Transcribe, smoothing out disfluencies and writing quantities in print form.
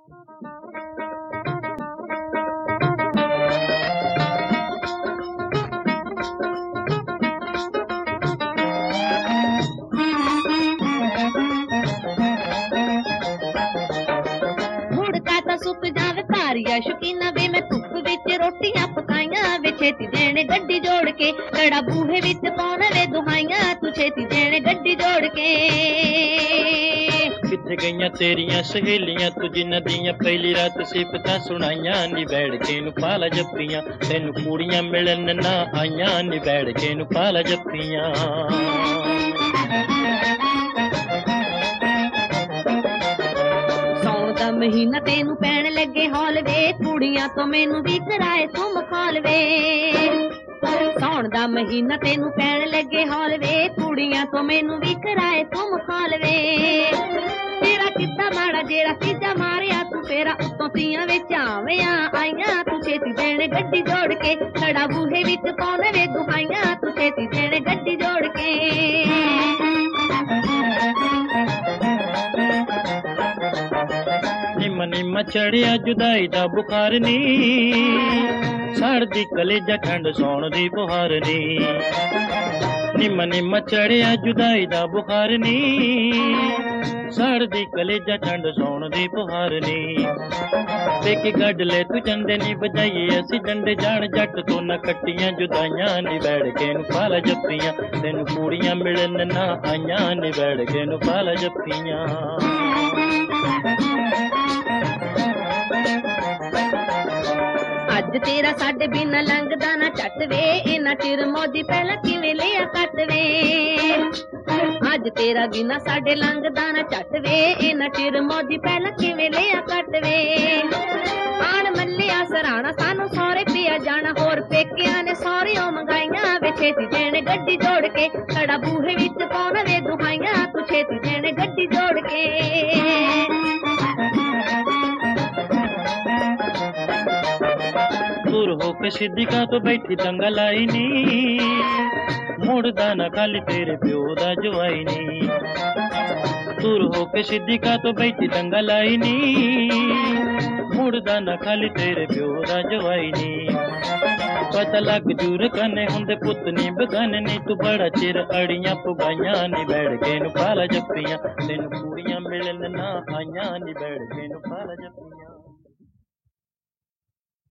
ਮੁੜਕਾ ਤਾਂ ਸੁੱਕ ਜਾਵੇ ਭਾਰੀਆ ਸ਼ੌਕੀਨਾ ਵੇ ਮੈਂ ਧੁੱਪ ਵਿੱਚ ਰੋਟੀਆਂ ਪਕਾਈਆਂ ਵੇ ਛੇਤੀ ਦੇਣੇ ਗੱਡੀ ਜੋੜ ਕੇ ਕੜਾ ਬੂਹੇ ਵਿੱਚ ਪਾਉਣ ਵੇ ਦੁਹਾਈਆਂ ਤੂੰ ਛੇਤੀ ਦੇਣੇ ਗੱਡੀ ਜੋੜ ਕੇ। ਕਿੱਥੇ ਗਈਆਂ ਤੇਰੀਆਂ ਸਹੇਲੀਆਂ ਤੂੰ ਜਿਨ੍ਹਾਂ ਦੀਆਂ ਪਹਿਲੀ ਰਾਤ ਸਿਫਤਾਂ ਸੁਣਾਈਆਂ ਨੀ ਬੈਠ ਕੇ ਨੂੰ ਪਾਲਾ ਜੱਫੀਆਂ ਤੈਨੂੰ ਕੁੜੀਆਂ ਮਿਲਣ ਨਾ ਆਈਆਂ ਨੀ ਬੈਠ ਕੇ ਨੂੰ ਪਾਲਾ ਜੱਫੀਆਂ। ਮਹੀਨਾ ਤੈਨੂੰ ਪੈਣ ਲੱਗੇ ਹੌਲ ਵੇ ਕੁੜੀਆਂ ਤੋਂ ਮੈਨੂੰ ਵੀ ਕਰਾਏ ਤੂੰ ਮਖੌਲ ਵੇ। ਸੌਣ ਦਾ ਮਹੀਨਾ ਤੈਨੂੰ ਪੈਣ ਲੱਗੇ ਹੌਲ ਵੇ ਕੁੜੀਆਂ ਤੋਂ ਮੈਨੂੰ ਵੀ ਕਰਾਏ ਤੂੰ ਮਖੌਲ ਵੇ। ਤੇਰਾ ਕਿੱਦਾਂ ਮਾੜਾ ਜਿਹੜਾ ਤੀਜਾ ਮਾਰਿਆ ਤੂੰ ਫੇਰਾ ਉੱਤੋਂ ਤੀਆਂ ਵਿੱਚ ਆਵਿਆਂ ਆਈਆਂ ਤੂੰ ਛੇਤੀ ਦੇਣੇ ਗੱਡੀ ਜੋੜ ਕੇ ਕੜਾ ਬੂਹੇ ਵਿੱਚ ਪਾਉਣ ਵੇ ਦੁਹਾਈਆਂ ਤੂੰ ਛੇਤੀ ਦੇਣੇ ਗੱਡੀ ਜੋੜ ਕੇ। ਨਿੰਮ ਚੜਿਆ ਜੁਦਾਈ ਦਾ ਬੁਖਾਰ ਨੀ ਸੜਦੀ ਕਲੇਜਾ ਠੰਡ ਸੌਣ ਦੀ ਬੁਹਾਰ ਨੀ। ਨਿੰਮ ਚੜਿਆ ਜੁਦਾਈ ਦਾ ਬੁਖਾਰ ਨੀ ਸੜਦੀ ਕਲੇਜਾ ਠੰਡ ਸੌਣ ਦੀ ਬੁਹਾਰ ਨੀ। ਪੇਕੇ ਗੱਡ ਲੈ ਤੂੰ ਚੰਦੇ ਨੀ ਵਜਾਈਏ ਅਸੀਂ ਡੰਡੇ ਜਾਣ ਜੱਟ ਤੋਂ ਨਾ ਕੱਟੀਆਂ ਜੁਦਾਈਆਂ ਨੀ ਬੈਠ ਕੇ ਨੂੰ ਪਾਲਾ ਜੱਫੀਆਂ ਤੈਨੂੰ ਕੁੜੀਆਂ ਮਿਲਣ ਨਾ ਆਈਆਂ ਨੀ ਬੈਠ ਕੇ ਨੂੰ ਪਾਲਾ ਜੱਫੀਆਂ। ਅੱਜ ਤੇਰਾ ਸਾਡੇ ਬਿਨਾਂ ਲੰਘਦਾ ਨਾ ਝੱਟ ਵੇ ਇਹਨਾਂ ਚਿਰ ਮੌਜੀ ਪਹਿਲਾਂ ਕਿਵੇਂ ਲਿਆ ਕੱਟ ਵੇ। ਅੱਜ ਤੇਰਾ ਬਿਨਾਂ ਸਾਡੇ ਲੰਘਦਾ ਨਾ ਝੱਟ ਵੇ ਇਹਨਾਂ ਚਿਰ ਮੌਜੀ ਪਹਿਲਾਂ ਕਿਵੇਂ ਲਿਆ ਕੱਟ ਵੇ। ਆਣ ਮੱਲਿਆ ਸਰਾਣਾ ਸਾਨੂੰ ਸਹੁਰੇ ਪਿਆ ਜਾਣਾ ਹੋਰ ਪੇਕਿਆਂ ਨੇ ਸਹੁਰਿਓਂ ਮੰਗਾਈਆਂ ਵੇ ਛੇਤੀ ਦੇਣੇ ਗੱਡੀ ਜੋੜ ਕੇ ਕੜਾ ਬੂਹੇ ਵਿੱਚ ਪਾਉਣ ਵੇ ਦੁਹਾਈਆਂ ਤੂੰ ਛੇਤੀ ਦੇਣੇ ਗੱਡੀ ਜੋੜ ਕੇ। ਦੂਰ ਹੋ ਕੇ ਸਿੱਧੀਕਾ ਤੋਂ ਬੈਠੀ ਦੰਗਾ ਲਾਈ ਨੀ ਮੁੜਦਾ ਨਾ ਖਾਲੀ ਤੇਰੇ ਪਿਓ ਦਾ ਜਵਾਈ ਨੀ। ਦੂਰ ਹੋ ਕੇ ਸਿੱਧੀਕਾ ਤੋਂ ਬੈਠੀ ਦੰਗਾ ਲਾਈ ਨੀ ਮੁੜਦਾ ਨਾ ਖਾਲੀ ਤੇਰੇ ਪਿਓ ਦਾ ਜਵਾਈ ਨੀ। ਪਤਾ ਲੱਗ ਜੂਰ ਕਨੇ ਹੁੰਦੇ ਪੁੱਤ ਨੀ ਬਗਾਨੇ ਨੀ ਤੂੰ ਬੜਾ ਚਿਰ ਅੜੀਆਂ ਪੁਗਾਈਆਂ ਨੀ ਬੈਠ ਕੇ ਨੂੰ ਪਾਲਾ ਜੱਫੀਆਂ ਤੈਨੂੰ ਕੁੜੀਆਂ ਮਿਲਣ ਨਾ ਆਈਆਂ ਨੀ ਬੈਠ ਕੇ ਨੂੰ ਪਾਲਾ ਜੱਫੀਆਂ।